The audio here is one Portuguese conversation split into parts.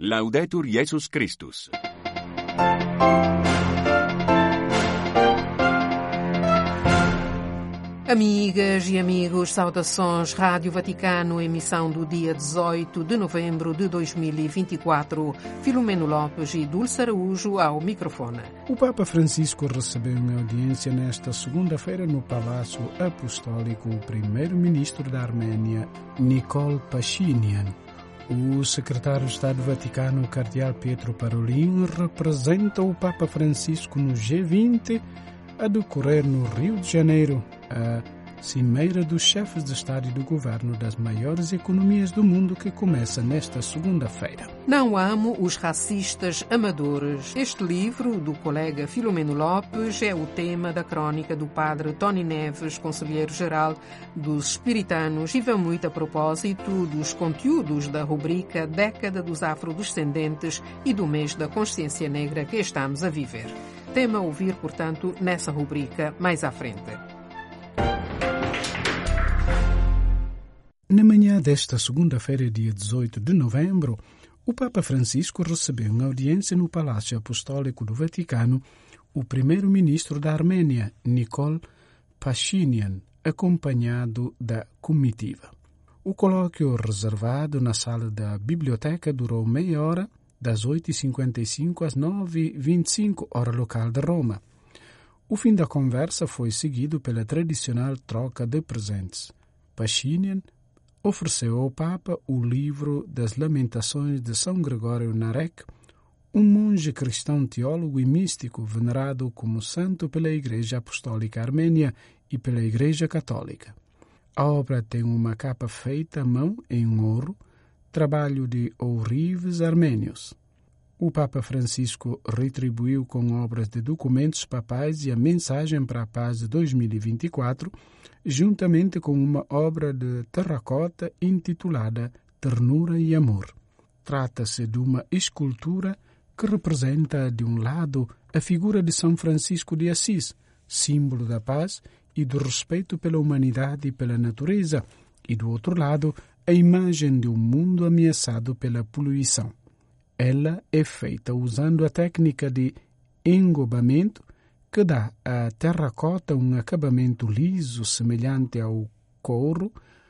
Laudetur Jesus Christus. Amigas e amigos, saudações. Rádio Vaticano, emissão do dia 18 de novembro de 2024. Filomeno Lopes e Dulce Araújo ao microfone. O Papa Francisco recebeu uma audiência nesta segunda-feira no Palácio Apostólico o primeiro-ministro da Arménia, Nikol Pashinyan. O secretário de Estado do Vaticano, o cardeal Pietro Parolin, representa o Papa Francisco no G20 a decorrer no Rio de Janeiro, a cimeira dos chefes de Estado e do Governo das maiores economias do mundo que começa nesta segunda-feira. Não amo os racistas amadores. Este livro do colega Filomeno Lopes é o tema da crônica do padre Tony Neves, conselheiro-geral dos Espiritanos, e vem muito a propósito dos conteúdos da rubrica Década dos Afrodescendentes e do mês da consciência negra que estamos a viver. Tema a ouvir, portanto, nessa rubrica mais à frente. Na manhã desta segunda-feira, dia 18 de novembro, o Papa Francisco recebeu uma audiência no Palácio Apostólico do Vaticano o primeiro-ministro da Arménia, Nikol Pashinyan, acompanhado da comitiva. O colóquio reservado na sala da biblioteca durou meia hora, das 8h55 às 9h25, hora local de Roma. O fim da conversa foi seguido pela tradicional troca de presentes. Pashinyan ofereceu ao Papa o livro das Lamentações de São Gregório Narek, um monge cristão teólogo e místico venerado como santo pela Igreja Apostólica Armênia e pela Igreja Católica. A obra tem uma capa feita à mão em ouro, trabalho de ourives armênios. O Papa Francisco retribuiu com obras de documentos papais e a Mensagem para a Paz de 2024, juntamente com uma obra de terracota intitulada Ternura e Amor. Trata-se de uma escultura que representa, de um lado, a figura de São Francisco de Assis, símbolo da paz e do respeito pela humanidade e pela natureza, e do outro lado, a imagem de um mundo ameaçado pela poluição. Ela é feita usando a técnica de engobamento, que dá à terracota um acabamento liso semelhante ao couro,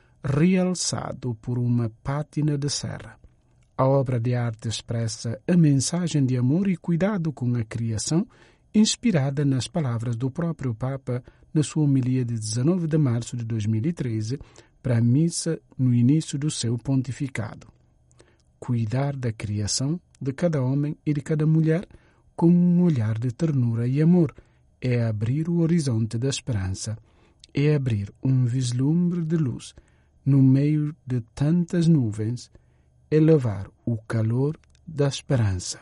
realçado por uma pátina de serra. A obra de arte expressa a mensagem de amor e cuidado com a criação, inspirada nas palavras do próprio Papa na sua homilia de 19 de março de 2013, para a missa no início do seu pontificado. Cuidar da criação, de cada homem e de cada mulher, com um olhar de ternura e amor, é abrir o horizonte da esperança, é abrir um vislumbre de luz no meio de tantas nuvens, é levar o calor da esperança.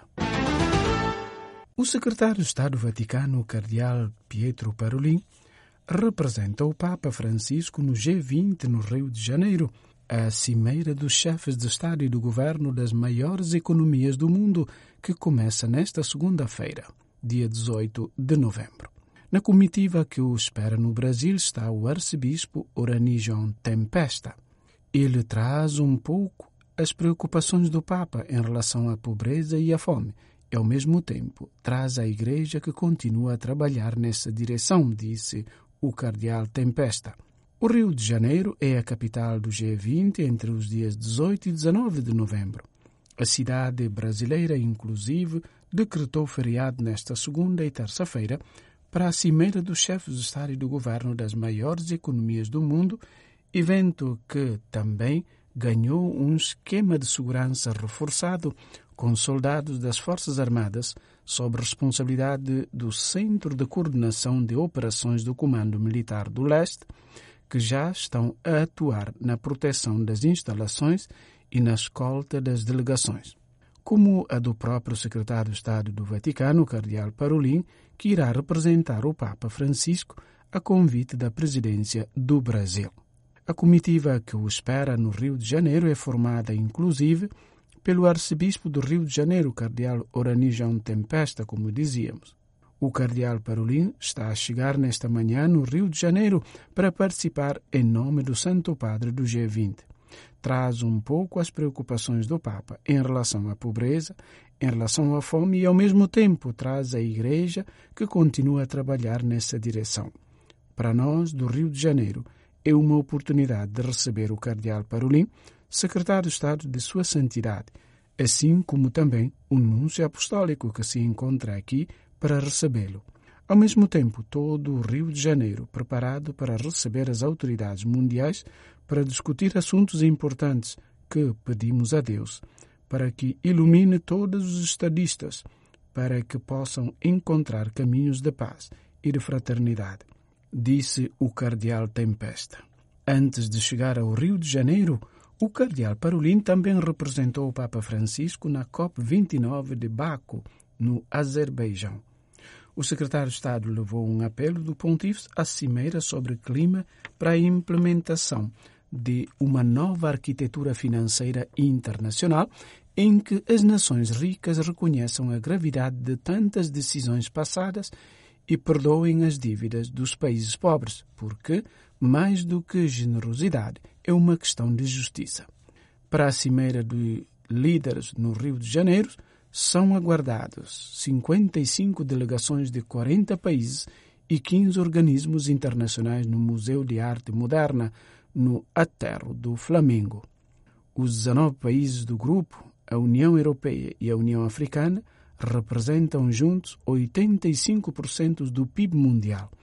O secretário de Estado do Vaticano, o cardeal Pietro Parolin, representa o Papa Francisco no G20 no Rio de Janeiro, a cimeira dos chefes de Estado e do Governo das maiores economias do mundo, que começa nesta segunda-feira, dia 18 de novembro. Na comitiva que o espera no Brasil está o arcebispo Oranijão Tempesta. Ele traz um pouco as preocupações do Papa em relação à pobreza e à fome, e ao mesmo tempo traz a Igreja que continua a trabalhar nessa direção, disse o cardeal Tempesta. O Rio de Janeiro é a capital do G20 entre os dias 18 e 19 de novembro. A cidade brasileira, inclusive, decretou feriado nesta segunda e terça-feira para a cimeira dos chefes de Estado e do Governo das maiores economias do mundo, evento que também ganhou um esquema de segurança reforçado com soldados das Forças Armadas sob responsabilidade do Centro de Coordenação de Operações do Comando Militar do Leste, que já estão a atuar na proteção das instalações e na escolta das delegações, como a do próprio secretário de Estado do Vaticano, o cardeal Parolin, que irá representar o Papa Francisco a convite da presidência do Brasil. A comitiva que o espera no Rio de Janeiro é formada, inclusive, pelo arcebispo do Rio de Janeiro, o cardeal Oranijão Tempesta, como dizíamos. O cardeal Parolin está a chegar nesta manhã no Rio de Janeiro para participar em nome do Santo Padre do G20. traz um pouco as preocupações do Papa em relação à pobreza, em relação à fome e, ao mesmo tempo, traz a Igreja que continua a trabalhar nessa direção. Para nós, do Rio de Janeiro, é uma oportunidade de receber o Cardeal Parolin, secretário de Estado de Sua Santidade, assim como também o Núncio Apostólico que se encontra aqui para recebê-lo. Ao mesmo tempo, todo o Rio de Janeiro preparado para receber as autoridades mundiais para discutir assuntos importantes que pedimos a Deus, para que ilumine todos os estadistas, para que possam encontrar caminhos de paz e de fraternidade, disse o Cardeal Tempesta. Antes de chegar ao Rio de Janeiro, o Cardeal Parolin também representou o Papa Francisco na COP29 de Baku, no Azerbaijão. O secretário de Estado levou um apelo do Pontífice à Cimeira sobre Clima para a implementação de uma nova arquitetura financeira internacional em que as nações ricas reconheçam a gravidade de tantas decisões passadas e perdoem as dívidas dos países pobres, porque, mais do que generosidade, é uma questão de justiça. Para a Cimeira de Líderes no Rio de Janeiro, são aguardados 55 delegações de 40 países e 15 organismos internacionais no Museu de Arte Moderna, no Aterro do Flamengo. Os 19 países do grupo, a União Europeia e a União Africana, representam juntos 85% do PIB mundial,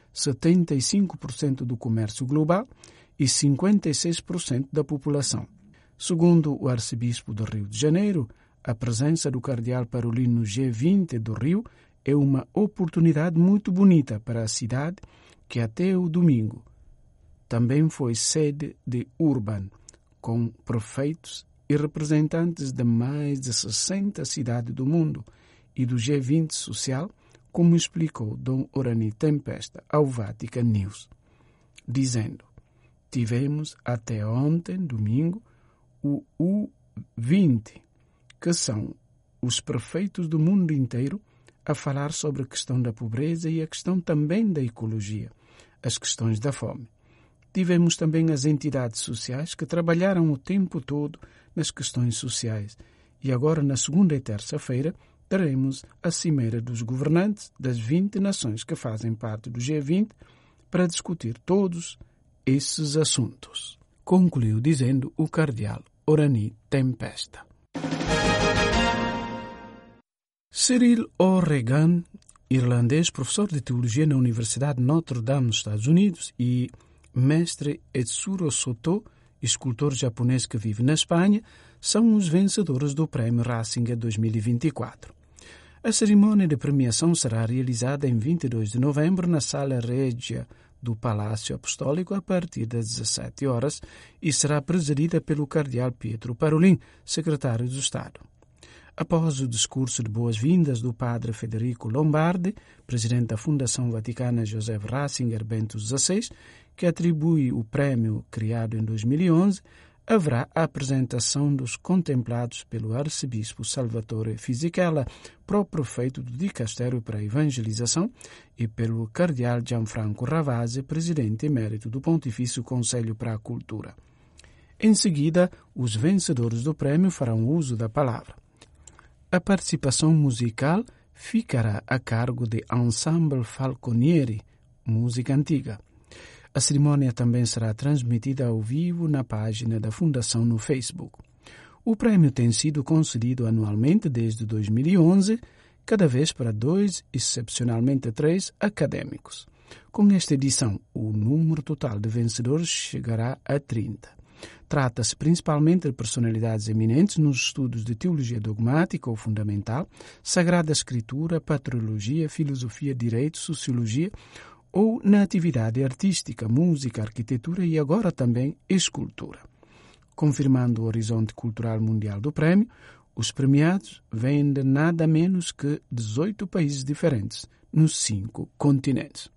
75% do comércio global e 56% da população. Segundo o arcebispo do Rio de Janeiro, a presença do Cardeal Parolin no G20 do Rio é uma oportunidade muito bonita para a cidade, que até o domingo também foi sede de Urban, com prefeitos e representantes de mais de 60 cidades do mundo e do G20 social, como explicou Dom Orani Tempesta ao Vatican News, dizendo: tivemos até ontem, domingo, o U20, que são os prefeitos do mundo inteiro, a falar sobre a questão da pobreza e a questão também da ecologia, as questões da fome. Tivemos também as entidades sociais que trabalharam o tempo todo nas questões sociais. E agora, na segunda e terça-feira, teremos a Cimeira dos Governantes das 20 nações que fazem parte do G20 para discutir todos esses assuntos. Concluiu dizendo o Cardeal Orani Tempesta. Cyril O'Regan, irlandês, professor de teologia na Universidade Notre Dame, nos Estados Unidos, e mestre Etsuro Soto, escultor japonês que vive na Espanha, são os vencedores do Prémio Ratzinger 2024. A cerimônia de premiação será realizada em 22 de novembro na Sala Regia do Palácio Apostólico a partir das 17 horas e será presidida pelo Cardeal Pietro Parolin, secretário do Estado. Após o discurso de boas-vindas do padre Federico Lombardi, presidente da Fundação Vaticana Joseph Ratzinger Bento XVI, que atribui o prémio criado em 2011, haverá a apresentação dos contemplados pelo arcebispo Salvatore Fisichella, pró-prefeito do Dicastério para a Evangelização, e pelo cardeal Gianfranco Ravasi, presidente emérito do Pontifício Conselho para a Cultura. Em seguida, os vencedores do prémio farão uso da palavra. A participação musical ficará a cargo de Ensemble Falconieri, música antiga. A cerimônia também será transmitida ao vivo na página da Fundação no Facebook. O prémio tem sido concedido anualmente desde 2011, cada vez para 2, excepcionalmente 3, acadêmicos. Com esta edição, o número total de vencedores chegará a 30. Trata-se principalmente de personalidades eminentes nos estudos de teologia dogmática ou fundamental, Sagrada Escritura, patrologia, filosofia, direito, sociologia ou na atividade artística, música, arquitetura e agora também escultura. Confirmando o horizonte cultural mundial do prémio, os premiados vêm de nada menos que 18 países diferentes, nos 5 continentes.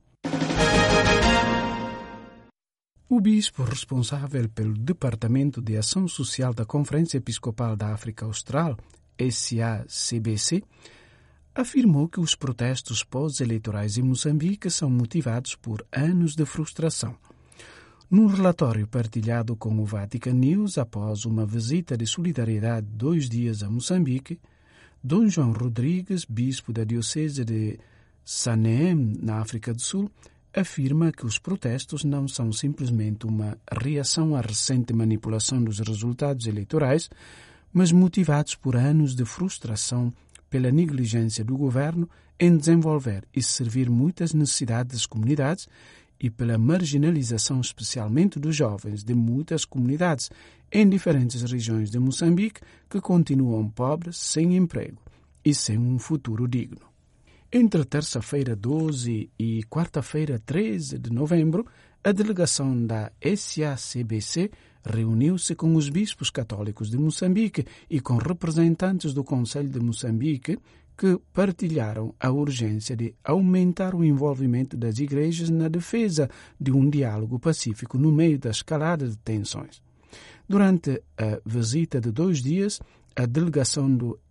O bispo responsável pelo Departamento de Ação Social da Conferência Episcopal da África Austral, SACBC, afirmou que os protestos pós-eleitorais em Moçambique são motivados por anos de frustração. Num relatório partilhado com o Vatican News após uma visita de solidariedade de 2 dias a Moçambique, Dom João Rodrigues, bispo da Diocese de Sanem, na África do Sul, afirma que os protestos não são simplesmente uma reação à recente manipulação dos resultados eleitorais, mas motivados por anos de frustração pela negligência do governo em desenvolver e servir muitas necessidades das comunidades e pela marginalização, especialmente dos jovens, de muitas comunidades em diferentes regiões de Moçambique que continuam pobres, sem emprego e sem um futuro digno. Entre terça-feira 12 e quarta-feira 13 de novembro, a delegação da SACBC reuniu-se com os bispos católicos de Moçambique e com representantes do Conselho de Moçambique que partilharam a urgência de aumentar o envolvimento das igrejas na defesa de um diálogo pacífico no meio da escalada de tensões. Durante a visita de 2 dias, a delegação do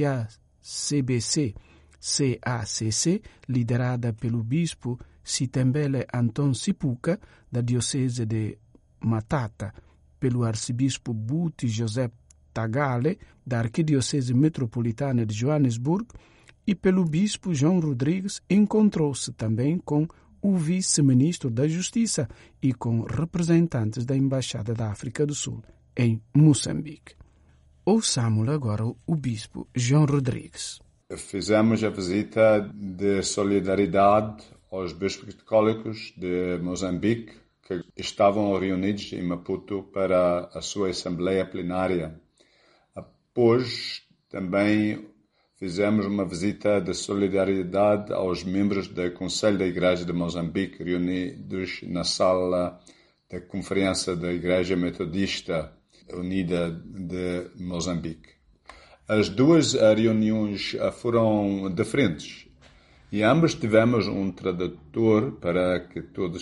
SACBC-CACC, liderada pelo bispo Sitembele Anton Sipuka, da Diocese de Matata, pelo arcebispo Buti José Tagale, da Arquidiocese Metropolitana de Joanesburgo, e pelo bispo João Rodrigues, encontrou-se também com o vice-ministro da Justiça e com representantes da Embaixada da África do Sul em Moçambique. Ouçamos agora o bispo João Rodrigues. Fizemos a visita de solidariedade aos bispos católicos de Moçambique que estavam reunidos em Maputo para a sua Assembleia Plenária. Após, também fizemos uma visita de solidariedade aos membros do Conselho da Igreja de Moçambique, reunidos na sala da Conferência da Igreja Metodista Unida de Moçambique. As 2 reuniões foram diferentes e ambas tivemos um tradutor para que todos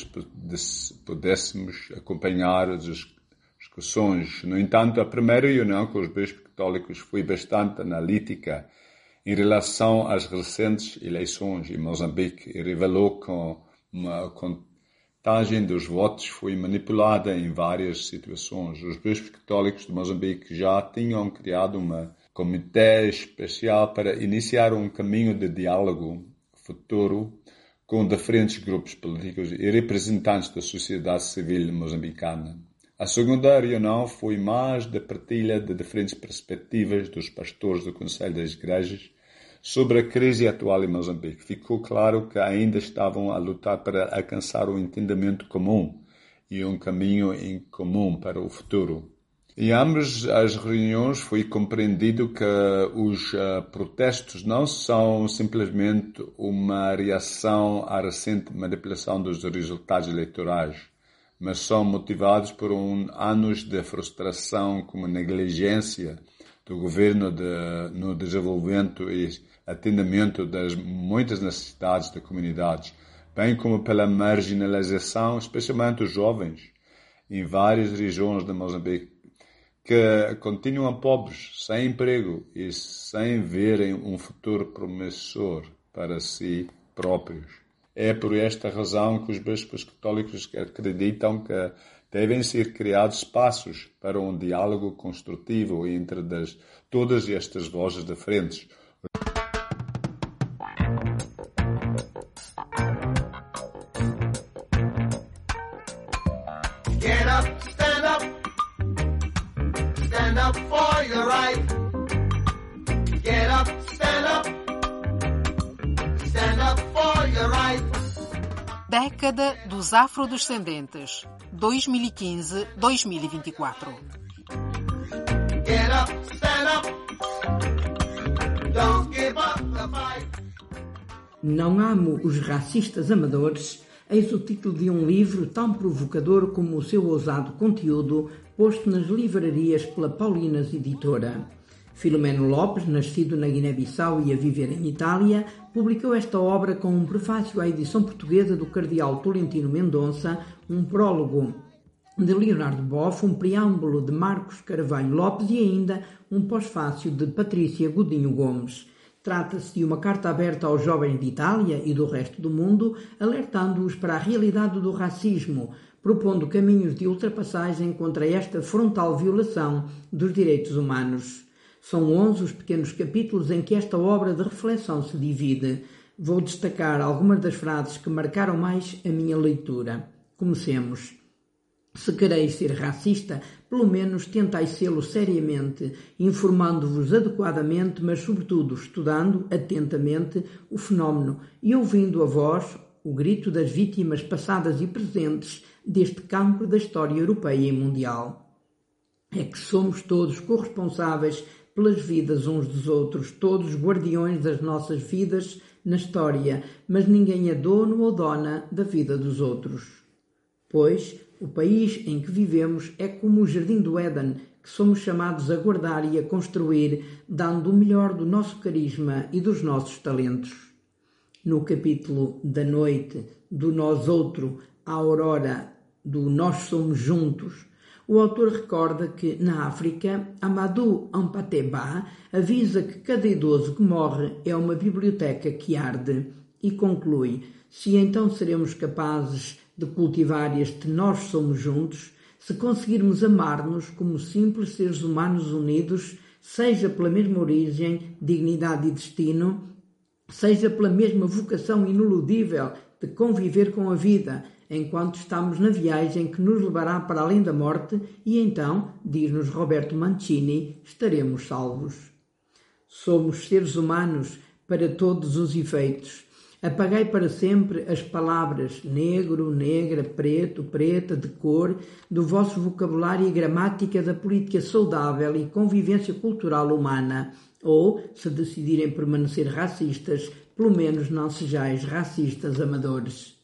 pudéssemos acompanhar as discussões. No entanto, a primeira reunião com os bispos católicos foi bastante analítica em relação às recentes eleições em Moçambique e revelou que a contagem dos votos foi manipulada em várias situações. Os bispos católicos de Moçambique já tinham criado um comitê especial para iniciar um caminho de diálogo futuro com diferentes grupos políticos e representantes da sociedade civil moçambicana. A segunda reunião foi mais de partilha de diferentes perspectivas dos pastores do Conselho das Igrejas sobre a crise atual em Moçambique. Ficou claro que ainda estavam a lutar para alcançar um entendimento comum e um caminho em comum para o futuro. Em ambas as reuniões foi compreendido que os protestos não são simplesmente uma reação à recente manipulação dos resultados eleitorais, mas são motivados por anos de frustração como negligência do governo no desenvolvimento e atendimento das muitas necessidades da comunidade, bem como pela marginalização, especialmente dos jovens, em várias regiões de Moçambique, que continuam pobres, sem emprego e sem verem um futuro promissor para si próprios. É por esta razão que os bispos católicos acreditam que devem ser criados espaços para um diálogo construtivo entre todas estas vozes diferentes. Get up, stand up. Stand up for your right. Get up, stand up. Stand up for your right. Década dos Afrodescendentes, 2015-2024. Get up, stand up. Don't give up the fight. Não amo os racistas amadores, eis o título de um livro tão provocador como o seu ousado conteúdo, posto nas livrarias pela Paulinas Editora. Filomeno Lopes, nascido na Guiné-Bissau e a viver em Itália, publicou esta obra com um prefácio à edição portuguesa do cardeal Tolentino Mendonça, um prólogo de Leonardo Boff, um preâmbulo de Marcos Carvalho Lopes e ainda um pós-fácio de Patrícia Godinho Gomes. Trata-se de uma carta aberta aos jovens de Itália e do resto do mundo, alertando-os para a realidade do racismo, propondo caminhos de ultrapassagem contra esta frontal violação dos direitos humanos. São 11 os pequenos capítulos em que esta obra de reflexão se divide. Vou destacar algumas das frases que marcaram mais a minha leitura. Comecemos. Se quereis ser racista, pelo menos tentai sê-lo seriamente, informando-vos adequadamente, mas sobretudo estudando atentamente o fenómeno e ouvindo a voz, o grito das vítimas passadas e presentes deste cancro da história europeia e mundial. É que somos todos corresponsáveis pelas vidas uns dos outros, todos guardiões das nossas vidas na história, mas ninguém é dono ou dona da vida dos outros. Pois o país em que vivemos é como o jardim do Éden, que somos chamados a guardar e a construir, dando o melhor do nosso carisma e dos nossos talentos. No capítulo da noite, do nós outro, à aurora, do nós somos juntos, o autor recorda que, na África, Amadou Hampâté-Bâ avisa que cada idoso que morre é uma biblioteca que arde e conclui: se então seremos capazes de cultivar este nós somos juntos, se conseguirmos amar-nos como simples seres humanos unidos, seja pela mesma origem, dignidade e destino, seja pela mesma vocação ineludível de conviver com a vida, enquanto estamos na viagem que nos levará para além da morte, e então, diz-nos Roberto Mancini, estaremos salvos. Somos seres humanos para todos os efeitos. Apagai para sempre as palavras negro, negra, preto, preta, de cor, do vosso vocabulário e gramática da política saudável e convivência cultural humana. Ou, se decidirem permanecer racistas, pelo menos não sejais racistas amadores.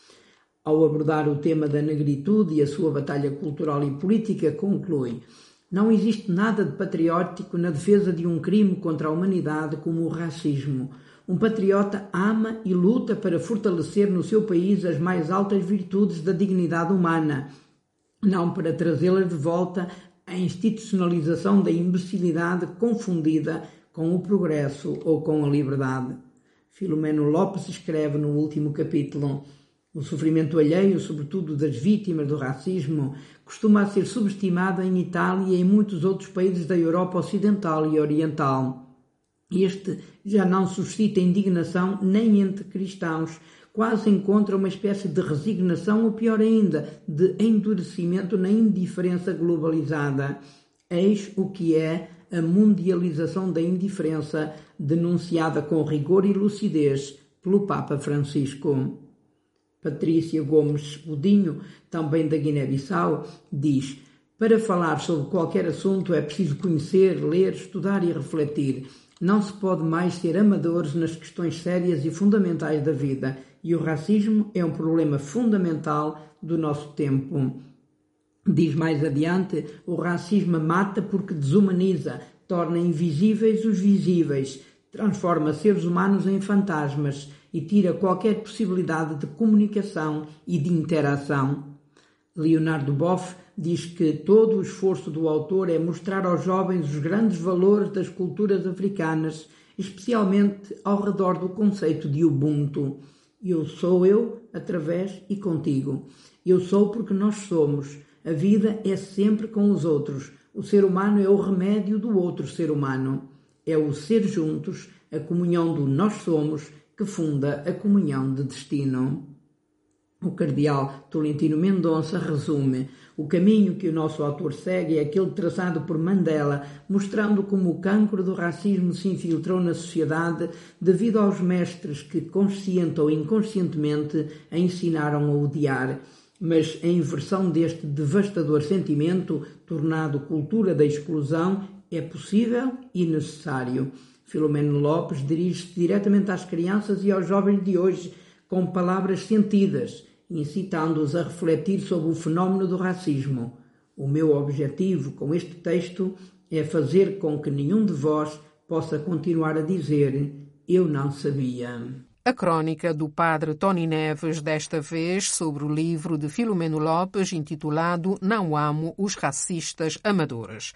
Ao abordar o tema da negritude e a sua batalha cultural e política, conclui: não existe nada de patriótico na defesa de um crime contra a humanidade como o racismo. Um patriota ama e luta para fortalecer no seu país as mais altas virtudes da dignidade humana, não para trazê-las de volta à institucionalização da imbecilidade confundida com o progresso ou com a liberdade. Filomeno Lopes escreve no último capítulo: o sofrimento alheio, sobretudo das vítimas do racismo, costuma ser subestimado em Itália e em muitos outros países da Europa Ocidental e Oriental. Este já não suscita indignação nem entre cristãos, quase encontra uma espécie de resignação ou, pior ainda, de endurecimento na indiferença globalizada. Eis o que é a mundialização da indiferença, denunciada com rigor e lucidez pelo Papa Francisco. Patrícia Gomes Godinho, também da Guiné-Bissau, diz: para falar sobre qualquer assunto é preciso conhecer, ler, estudar e refletir. Não se pode mais ser amadores nas questões sérias e fundamentais da vida, e o racismo é um problema fundamental do nosso tempo. Diz mais adiante: o racismo mata porque desumaniza, torna invisíveis os visíveis, transforma seres humanos em fantasmas e tira qualquer possibilidade de comunicação e de interação. Leonardo Boff diz que todo o esforço do autor é mostrar aos jovens os grandes valores das culturas africanas, especialmente ao redor do conceito de Ubuntu. Eu sou eu, através e contigo. Eu sou porque nós somos. A vida é sempre com os outros. O ser humano é o remédio do outro ser humano. É o ser juntos, a comunhão do nós somos, que funda a comunhão de destino. O cardeal Tolentino Mendonça resume: o caminho que o nosso autor segue é aquele traçado por Mandela, mostrando como o cancro do racismo se infiltrou na sociedade devido aos mestres que, consciente ou inconscientemente, a ensinaram a odiar. Mas a inversão deste devastador sentimento, tornado cultura da exclusão, é possível e necessário. Filomeno Lopes dirige-se diretamente às crianças e aos jovens de hoje com palavras sentidas, incitando-os a refletir sobre o fenómeno do racismo. O meu objetivo com este texto é fazer com que nenhum de vós possa continuar a dizer: eu não sabia. A crónica do padre Tony Neves, desta vez sobre o livro de Filomeno Lopes intitulado Não Amo os Racistas Amadores.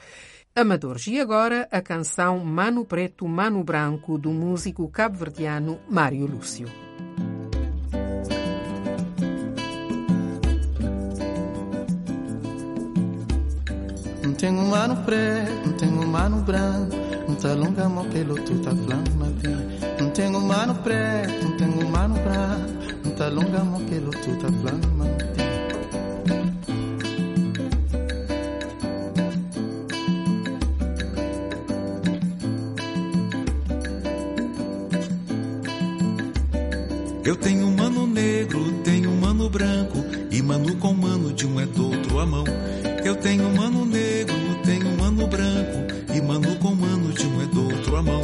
E agora a canção Mano Preto, Mano Branco, do músico cabo-verdiano Mário Lúcio. tenho um mano preto, não tenho um mano branco, não tá longa mão que luto tá flama tem. Não tenho um mano preto, não tenho um mano branco, não tá longa mão que luto tá flama tem. Eu tenho um mano negro, tenho um mano branco, e mano com mano de um é do outro a mão. Eu tenho um mano negro, tenho um mano branco, e mano com mano de um é do outro a mão.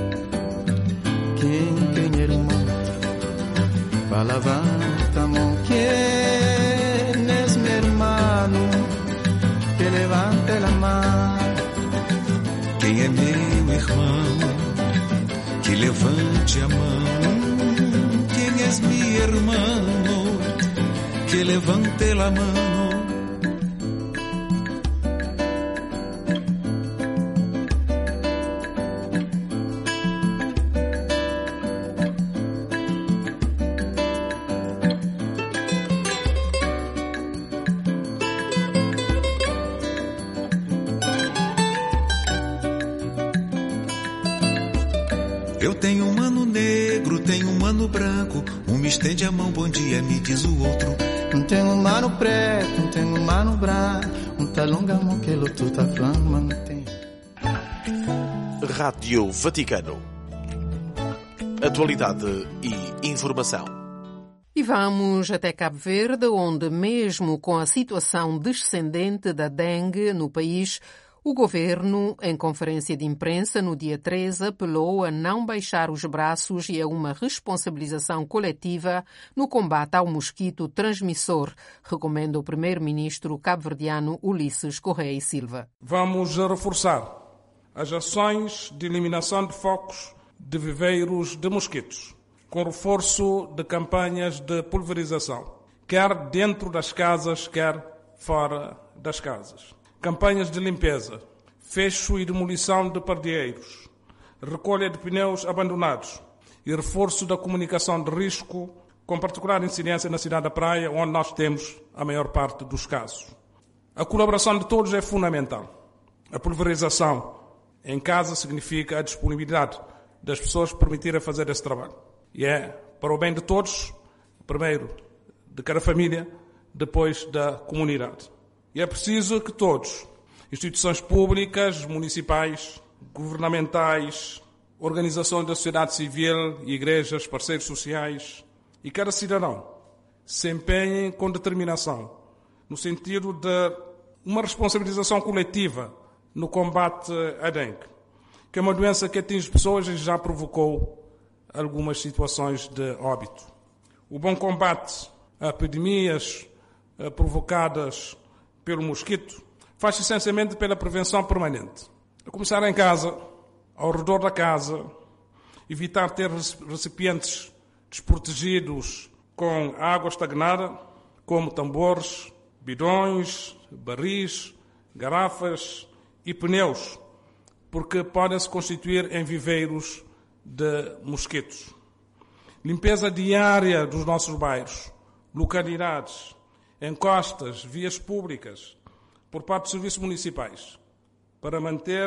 Quem tem irmão, va levanta a mão. Quem es mi hermano, que levante a mão. Quem é meu irmão, que levante a mão. Quem és mi hermano, que levante la mano. Eu tenho um mano negro, tenho um mano branco, um me estende a mão, bom dia, me diz o outro. Não tenho um mano preto, não tenho um mano branco, não tá longa mão que luto tá flama não tem. Rádio Vaticano. Atualidade e informação. E vamos até Cabo Verde, onde mesmo com a situação descendente da dengue no país, o governo, em conferência de imprensa no dia 13, apelou a não baixar os braços e a uma responsabilização coletiva no combate ao mosquito transmissor, recomenda o primeiro-ministro cabo-verdiano Ulisses Correia e Silva. Vamos reforçar as ações de eliminação de focos de viveiros de mosquitos, com reforço de campanhas de pulverização, quer dentro das casas, quer fora das casas. Campanhas de limpeza, fecho e demolição de pardieiros, recolha de pneus abandonados e reforço da comunicação de risco, com particular incidência na cidade da Praia, onde nós temos a maior parte dos casos. A colaboração de todos é fundamental. A pulverização em casa significa a disponibilidade das pessoas permitirem fazer esse trabalho. E é para o bem de todos, primeiro de cada família, depois da comunidade. E é preciso que todos, instituições públicas, municipais, governamentais, organizações da sociedade civil, igrejas, parceiros sociais e cada cidadão se empenhem com determinação no sentido de uma responsabilização coletiva no combate à dengue, que é uma doença que atinge pessoas e já provocou algumas situações de óbito. O bom combate a epidemias provocadas pelo mosquito faz-se essencialmente pela prevenção permanente. A começar em casa, ao redor da casa, evitar ter recipientes desprotegidos com água estagnada, como tambores, bidões, barris, garrafas e pneus, porque podem se constituir em viveiros de mosquitos. Limpeza diária dos nossos bairros, localidades, encostas, vias públicas, por parte dos serviços municipais, para manter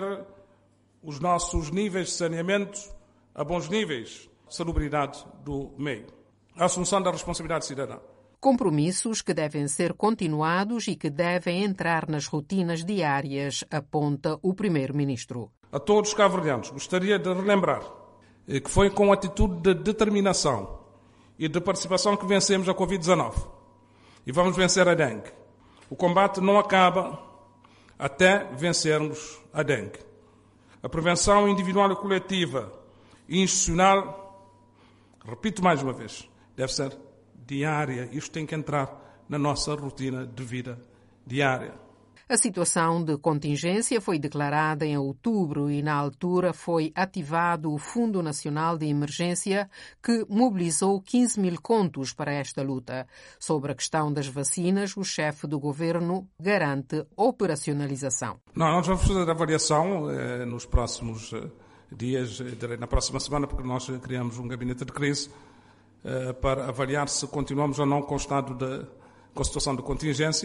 os nossos níveis de saneamento a bons níveis de salubridade do meio. A assunção da responsabilidade cidadã. Compromissos que devem ser continuados e que devem entrar nas rotinas diárias, aponta o primeiro-ministro. A todos os cabo-verdianos, gostaria de relembrar que foi com atitude de determinação e de participação que vencemos a Covid-19. E vamos vencer a dengue. O combate não acaba até vencermos a dengue. A prevenção individual e coletiva e institucional, repito mais uma vez, deve ser diária. Isto tem que entrar na nossa rotina de vida diária. A situação de contingência foi declarada em outubro e, na altura, foi ativado o Fundo Nacional de Emergência, que mobilizou 15 mil contos para esta luta. Sobre a questão das vacinas, o chefe do governo garante operacionalização. Nós vamos fazer a avaliação nos próximos dias, na próxima semana, porque nós criamos um gabinete de crise para avaliar se continuamos ou não com o estado com a situação de contingência.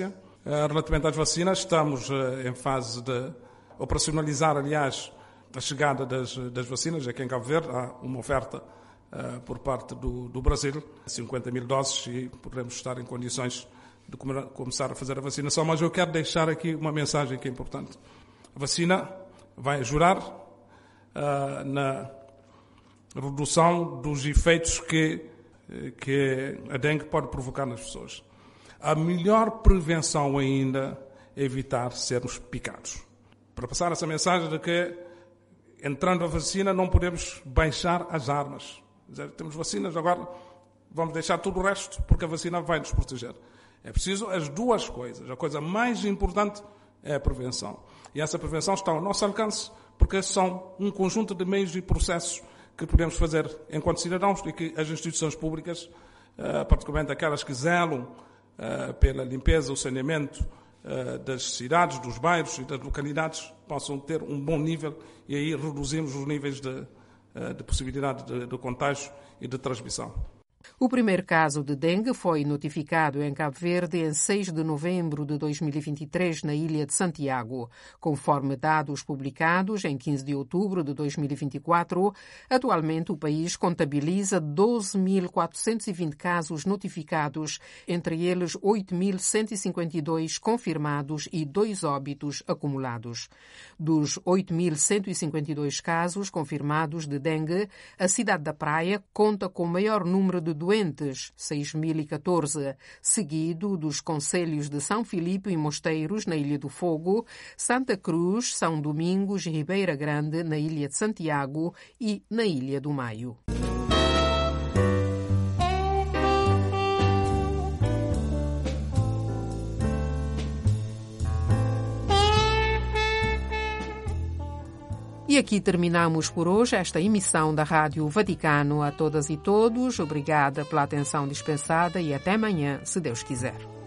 Relativamente às vacinas, estamos em fase de operacionalizar, aliás, a chegada das vacinas. Aqui em Cabo Verde há uma oferta por parte do Brasil, 50 mil doses, e podemos estar em condições de começar a fazer a vacinação. Mas eu quero deixar aqui uma mensagem que é importante. A vacina vai ajudar na redução dos efeitos que a dengue pode provocar nas pessoas. A melhor prevenção ainda é evitar sermos picados. Para passar essa mensagem de que, entrando a vacina, não podemos baixar as armas. Quer dizer, temos vacinas, agora vamos deixar tudo o resto, porque a vacina vai nos proteger. É preciso as duas coisas. A coisa mais importante é a prevenção. E essa prevenção está ao nosso alcance, porque são um conjunto de meios e processos que podemos fazer enquanto cidadãos e que as instituições públicas, particularmente aquelas que zelam pela limpeza, o saneamento das cidades, dos bairros e das localidades, possam ter um bom nível, e aí reduzimos os níveis de possibilidade de contágio e de transmissão. O primeiro caso de dengue foi notificado em Cabo Verde em 6 de novembro de 2023, na ilha de Santiago. Conforme dados publicados em 15 de outubro de 2024, atualmente o país contabiliza 12.420 casos notificados, entre eles 8.152 confirmados e 2 óbitos acumulados. Dos 8.152 casos confirmados de dengue, a cidade da Praia conta com o maior número de doentes, 6.014, seguido dos concelhos de São Filipe e Mosteiros, na Ilha do Fogo, Santa Cruz, São Domingos e Ribeira Grande, na Ilha de Santiago e na Ilha do Maio. E aqui terminamos por hoje esta emissão da Rádio Vaticano. A todas e todos, obrigada pela atenção dispensada e até amanhã, se Deus quiser.